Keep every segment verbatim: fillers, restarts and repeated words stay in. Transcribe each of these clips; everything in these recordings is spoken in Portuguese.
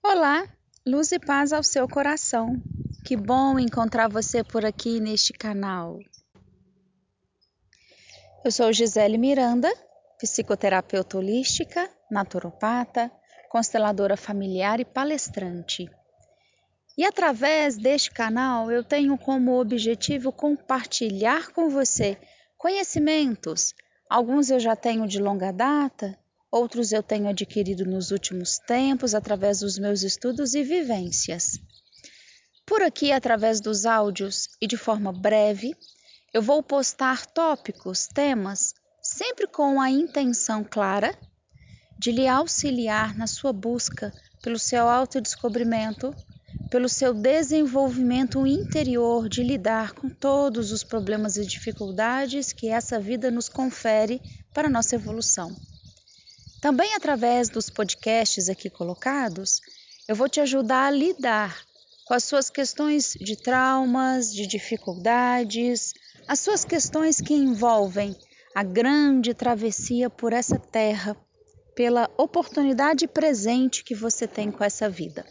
Olá, luz e paz ao seu coração. Que bom encontrar você por aqui neste canal. Eu sou Gisele Miranda, psicoterapeuta holística, naturopata, consteladora familiar e palestrante. E através deste canal eu tenho como objetivo compartilhar com você conhecimentos. Alguns eu já tenho de longa data, outros eu tenho adquirido nos últimos tempos através dos meus estudos e vivências. Por aqui, através dos áudios e de forma breve, eu vou postar tópicos, temas, sempre com a intenção clara de lhe auxiliar na sua busca pelo seu autodescobrimento, pelo seu desenvolvimento interior de lidar com todos os problemas e dificuldades que essa vida nos confere para a nossa evolução. Também através dos podcasts aqui colocados, eu vou te ajudar a lidar com as suas questões de traumas, de dificuldades, as suas questões que envolvem a grande travessia por essa terra, pela oportunidade presente que você tem com essa vida.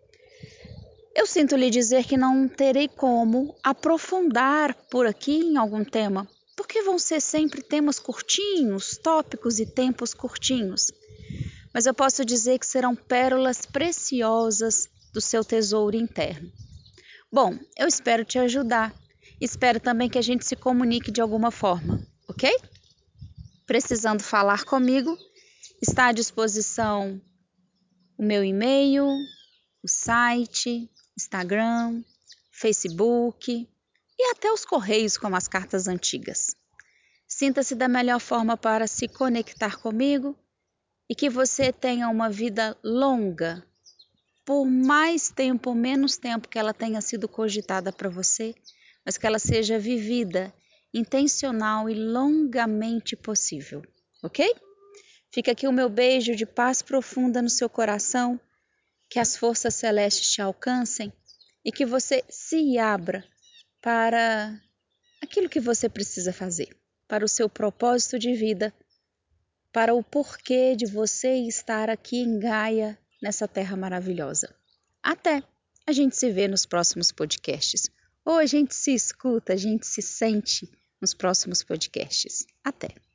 Eu sinto lhe dizer que não terei como aprofundar por aqui em algum tema, porque vão ser sempre temas curtinhos, tópicos e tempos curtinhos. Mas eu posso dizer que serão pérolas preciosas do seu tesouro interno. Bom, eu espero te ajudar. Espero também que a gente se comunique de alguma forma, ok? Precisando falar comigo, está à disposição o meu e-mail, o site, Instagram, Facebook e até os correios como as cartas antigas. Sinta-se da melhor forma para se conectar comigo e que você tenha uma vida longa, por mais tempo ou menos tempo que ela tenha sido cogitada para você, mas que ela seja vivida, intencional e longamente possível, ok? Fica aqui o meu beijo de paz profunda no seu coração, que as forças celestes te alcancem e que você se abra para aquilo que você precisa fazer, para o seu propósito de vida, para o porquê de você estar aqui em Gaia, nessa terra maravilhosa. Até! A gente se vê nos próximos podcasts. Ou a gente se escuta, a gente se sente nos próximos podcasts. Até!